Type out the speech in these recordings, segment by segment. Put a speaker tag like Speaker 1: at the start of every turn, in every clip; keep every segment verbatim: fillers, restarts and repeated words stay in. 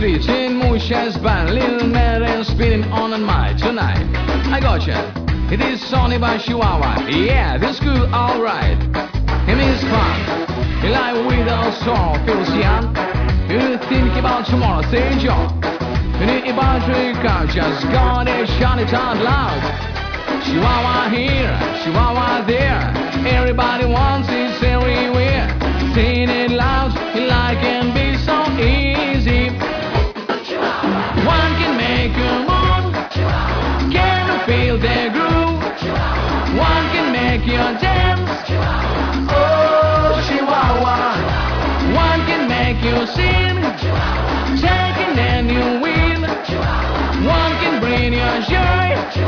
Speaker 1: streets in Musha's band, little man spinning on and my tonight. I gotcha. It is Sonny by Chihuahua. Yeah, this cool, alright. It is fun. You like without sorrow, feels young. You think about tomorrow, say John. You need about your car, just gotta shout it out loud. Chihuahua here, Chihuahua there. Everybody wants it everywhere. Saying it loud, it like can be so easy. One can make you move, can you feel the groove? One can make you dance, oh Chihuahua. One can make you sing, taking and you win. One can bring you joy,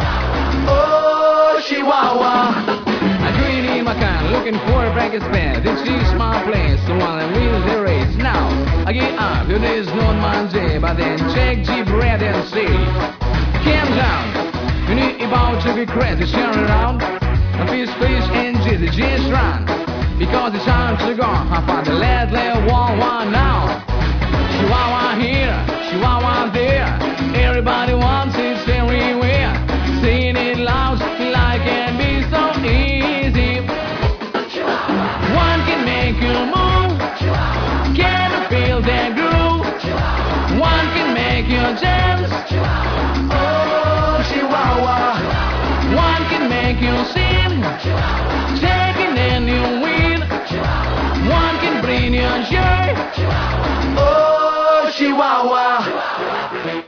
Speaker 1: oh Chihuahua. I green in my car, looking for a breakfast bed. This is my place, so while I win the race. Now, I get up, it is not my day, but then check Jeep red and see. Calm down, you need about to be crazy, turn around. My fish, fish, and jizzy, just run. Because it's time to go, I found the lead, let one, one now. Chihuahua here, Chihuahua there. Everybody wants it everywhere. Sing it loud, like can be so easy. One can make you move, can you feel the groove? One can make you dance, oh Chihuahua. One can make you sing, taking and you win. One can bring you joy, oh Chihuahua.